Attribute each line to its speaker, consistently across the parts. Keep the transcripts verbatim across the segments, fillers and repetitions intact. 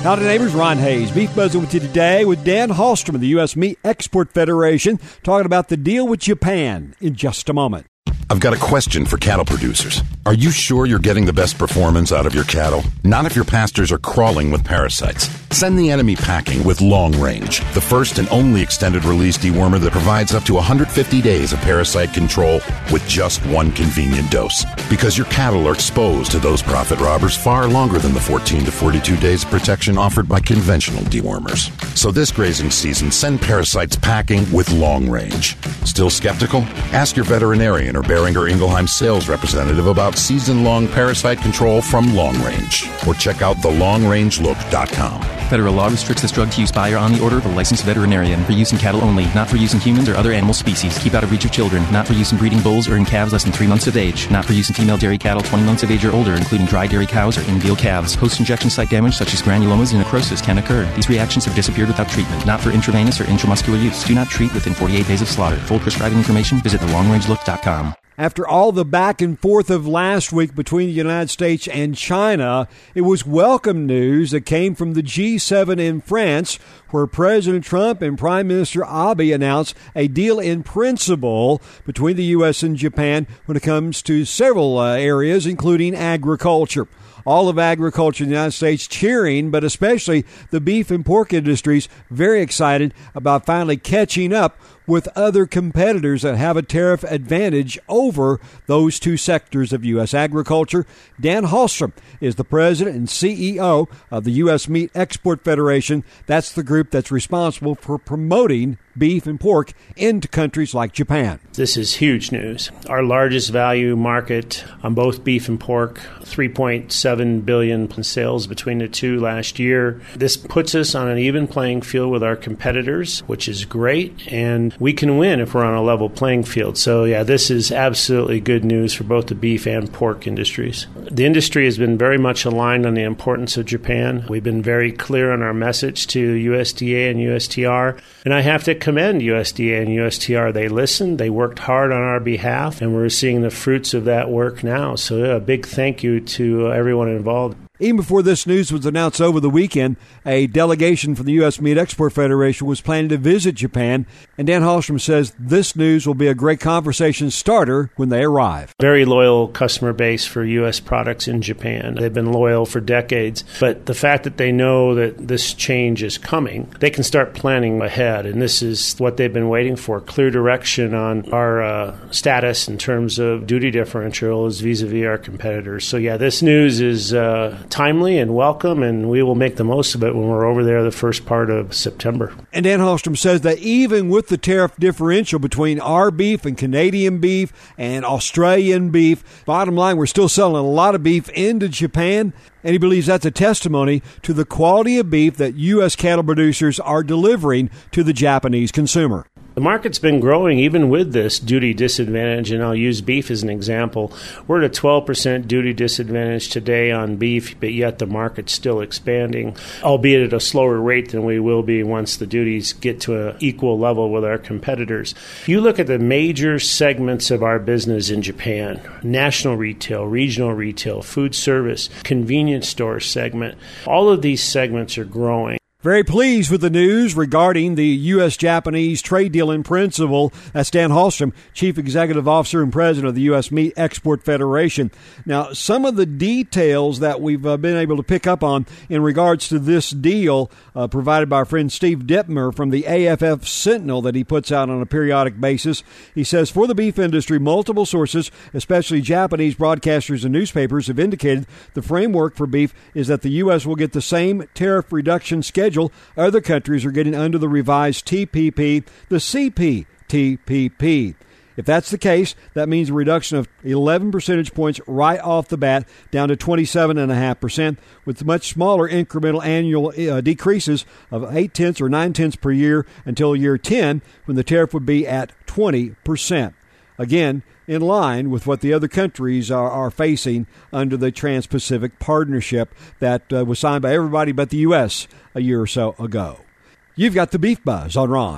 Speaker 1: Howdy neighbors, Ron Hayes, Beef Buzzing with you today with Dan Hallstrom of the U S Meat Export Federation, talking about the deal with Japan in just a moment.
Speaker 2: I've got a question for cattle producers. Are you sure you're getting the best performance out of your cattle? Not if your pastures are crawling with parasites. Send the enemy packing with Long Range, the first and only extended-release dewormer that provides up to one hundred fifty days of parasite control with just one convenient dose. Because your cattle are exposed to those profit robbers far longer than the fourteen to forty-two days of protection offered by conventional dewormers. So this grazing season, send parasites packing with Long Range. Still skeptical? Ask your veterinarian or Beringer Ingelheim sales representative about season-long parasite control from Long Range. Or check out the long range look dot com.
Speaker 3: Federal law restricts this drug to use by or on the order of a licensed veterinarian for use in cattle only, not for use in humans or other animal species. Keep out of reach of children. Not for use in breeding bulls or in calves less than three months of age. Not for use in female dairy cattle twenty months of age or older, including dry dairy cows or in-veal calves. Post-injection site damage such as granulomas and necrosis can occur. These reactions have disappeared without treatment. Not for intravenous or intramuscular use. Do not treat within forty-eight days of slaughter. Full prescribing information, visit the long range look dot com.
Speaker 1: After all the back and forth of last week between the United States and China, it was welcome news that came from the G seven in France, where President Trump and Prime Minister Abe announced a deal in principle between the U S and Japan when it comes to several uh, areas, including agriculture. All of agriculture in the United States cheering, but especially the beef and pork industries very excited about finally catching up with other competitors that have a tariff advantage over those two sectors of U S agriculture. Dan Hallstrom is the president and C E O of the U S Meat Export Federation. That's the group that's responsible for promoting beef and pork into countries like Japan.
Speaker 4: This is huge news. Our largest value market on both beef and pork, three point seven billion dollars in sales between the two last year. This puts us on an even playing field with our competitors, which is great, and we can win if we're on a level playing field. So yeah, this is absolutely good news for both the beef and pork industries. The industry has been very much aligned on the importance of Japan. We've been very clear on our message to U S D A and U S T R, and I have to commend U S D A and U S T R. They listened, they worked hard on our behalf, and we're seeing the fruits of that work now. So yeah, a big thank you to everyone involved.
Speaker 1: Even before this news was announced over the weekend, a delegation from the U S Meat Export Federation was planning to visit Japan, and Dan Hallstrom says this news will be a great conversation starter when they arrive.
Speaker 4: Very loyal customer base for U S products in Japan. They've been loyal for decades, but the fact that they know that this change is coming, they can start planning ahead, and this is what they've been waiting for, clear direction on our uh, status in terms of duty differentials vis-a-vis our competitors. So yeah, this news is uh, timely and welcome, and we will make the most of it when we're over there the first part of September.
Speaker 1: And Dan Hallstrom says that even with the tariff differential between our beef and Canadian beef and Australian beef, bottom line, we're still selling a lot of beef into Japan, and he believes that's a testimony to the quality of beef that U S cattle producers are delivering to the Japanese consumer.
Speaker 4: The market's been growing even with this duty disadvantage, and I'll use beef as an example. We're at a twelve percent duty disadvantage today on beef, but yet the market's still expanding, albeit at a slower rate than we will be once the duties get to an equal level with our competitors. If you look at the major segments of our business in Japan, national retail, regional retail, food service, convenience store segment, all of these segments are growing.
Speaker 1: Very pleased with the news regarding the U S Japanese trade deal in principle. That's Dan Hallstrom, Chief Executive Officer and President of the U S Meat Export Federation. Now, some of the details that we've uh, been able to pick up on in regards to this deal uh, provided by our friend Steve Dittmer from the A F F Sentinel that he puts out on a periodic basis. He says, for the beef industry, multiple sources, especially Japanese broadcasters and newspapers, have indicated the framework for beef is that the U S will get the same tariff reduction schedule other countries are getting under the revised T P P, the C P T P P. If that's the case, that means a reduction of eleven percentage points right off the bat, down to twenty-seven point five percent, with much smaller incremental annual uh, decreases of eight tenths or nine tenths per year until year ten, when the tariff would be at twenty percent. Again, in line with what the other countries are, are facing under the Trans-Pacific Partnership that uh, was signed by everybody but the U S a year or so ago. You've got the Beef Buzz on Ron.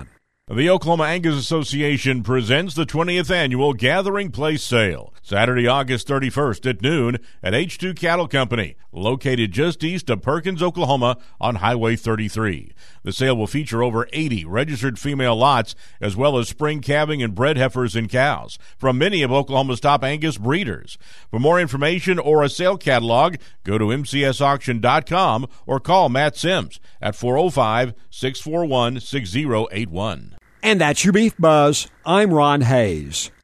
Speaker 5: The Oklahoma Angus Association presents the twentieth Annual Gathering Place Sale, Saturday, August thirty-first at noon at H two Cattle Company, located just east of Perkins, Oklahoma on Highway thirty-three. The sale will feature over eighty registered female lots, as well as spring calving and bred heifers and cows from many of Oklahoma's top Angus breeders. For more information or a sale catalog, go to M C S auction dot com or call Matt Sims at four oh five, six four one, six oh eight one.
Speaker 1: And that's your Beef Buzz. I'm Ron Hayes.